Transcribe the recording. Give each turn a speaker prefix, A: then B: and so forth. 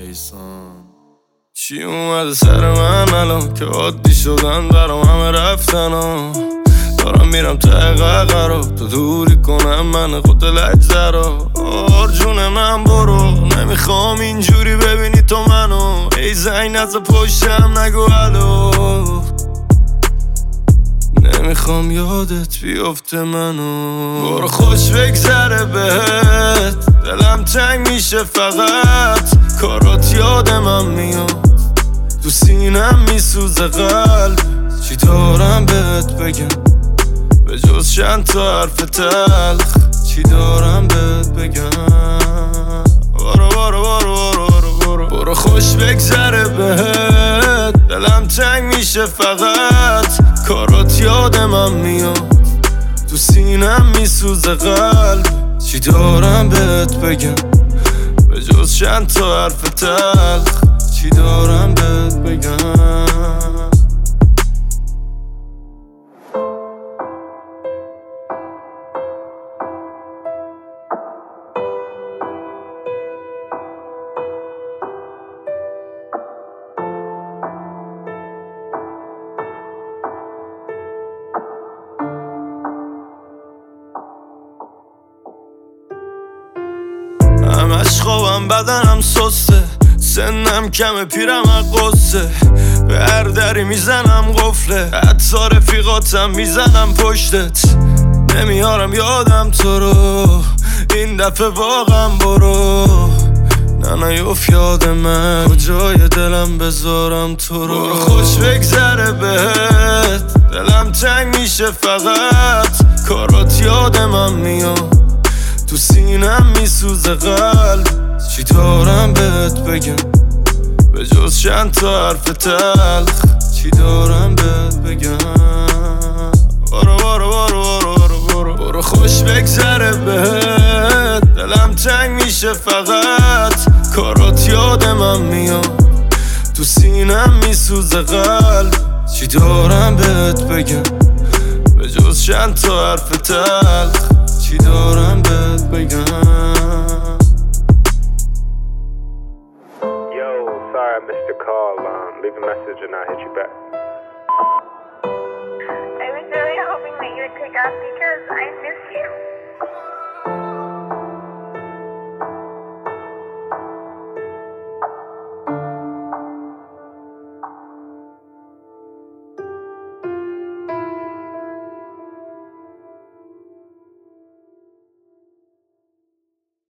A: ایسان چی اومده سر من الان که عادی شدن برام همه رفتن دارم میرم ته قرار تو دوری کنم من خود لجزه رو جون من برو نمیخوام اینجوری ببینی تو منو ای زنگ از پشتم نگو الو نمیخوام یادت بیفته منو برو خوش بگذره بهت دلم تنگ میشه فقط کارات یاد من میاد تو سینم میسوزه قلب چی دارم بهت بگم به جز چند تا حرف تلخ چی دارم بهت بگم برو برو برو برو برو برو خوش بگذره بهت دلم تنگ میشه فقط کارات یاد من میاد تو سینم میسوزه قلب چی دارم بهت بگم به جز چند تا حرف تلخ چی دارم بهت بگم همش خوابم بدنم سسته سنم کمه پیرم قصه به هر دری میزنم قفله حتی رفیقاتم میزنم پشتت نمیارم یادم تو رو این دفعه واقعا برو نه نیوف یاد من کجای دلم بذارم تو رو برو خوش بگذره بهت دلم تنگ میشه فقط کارات یاد من میاد تو سینم میسوزه قلب چی دارم بهت بگم به جز چند تا حرف تلخ چی دارم بهت بگم برو برو برو برو برو برو خوش بگذره بهت دلم تنگ میشه فقط کارات یاد من میاد تو سینم میسوزه قلب چی دارم بهت بگم به جز چند تا حرف تلخ چی دارم بهت بگم
B: Sorry I missed your call. Leave a message and I'll hit you back.
C: I was really hoping that you would pick up because I miss you.